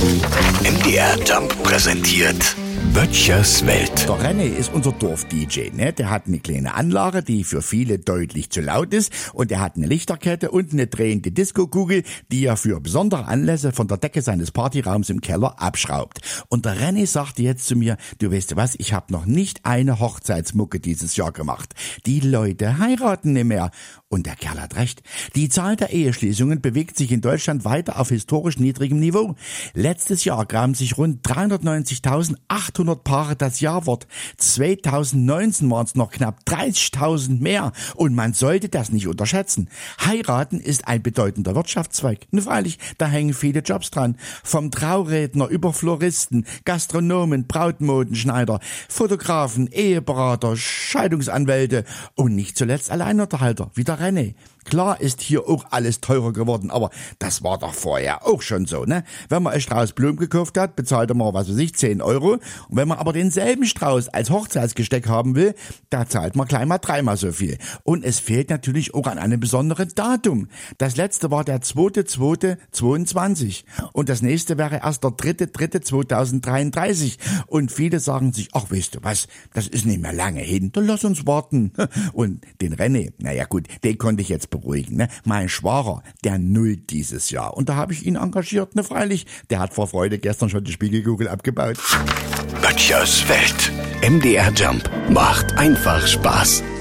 MDR Jump präsentiert Böttchers Welt. Der René ist unser Dorf-DJ, ne? Der hat eine kleine Anlage, die für viele deutlich zu laut ist, und er hat eine Lichterkette und eine drehende Disco-Kugel, die er für besondere Anlässe von der Decke seines Partyraums im Keller abschraubt. Und der René sagte jetzt zu mir, du weißt du was, ich habe noch nicht eine Hochzeitsmucke dieses Jahr gemacht. Die Leute heiraten nicht mehr. Und der Kerl hat recht. Die Zahl der Eheschließungen bewegt sich in Deutschland weiter auf historisch niedrigem Niveau. Letztes Jahr graben sich rund 390.800 Paare das Jawort. 2019 waren es noch knapp 30.000 mehr. Und man sollte das nicht unterschätzen. Heiraten ist ein bedeutender Wirtschaftszweig. Nur freilich, da hängen viele Jobs dran. Vom Trauredner über Floristen, Gastronomen, Brautmodenschneider, Fotografen, Eheberater, Scheidungsanwälte und nicht zuletzt Alleinunterhalter, wie der René. Klar ist hier auch alles teurer geworden, aber das war doch vorher auch schon so, ne? Wenn man einen Strauß Blumen gekauft hat, bezahlt man, 10 Euro. Und wenn man aber denselben Strauß als Hochzeitsgesteck haben will, da zahlt man gleich mal 3-mal so viel. Und es fehlt natürlich auch an einem besonderen Datum. Das letzte war der 2.2.22. Und das nächste wäre erst der 3.3.2033. Und viele sagen sich, ach, weißt du was, das ist nicht mehr lange hin, dann lass uns warten. Und den René, naja gut, den konnte ich jetzt beruhigen, ne? Mein Schwager, der nullt dieses Jahr. Und da habe ich ihn engagiert, ne, freilich. Der hat vor Freude gestern schon die Spiegelkugel abgebaut. Böttchers Welt. MDR Jump macht einfach Spaß.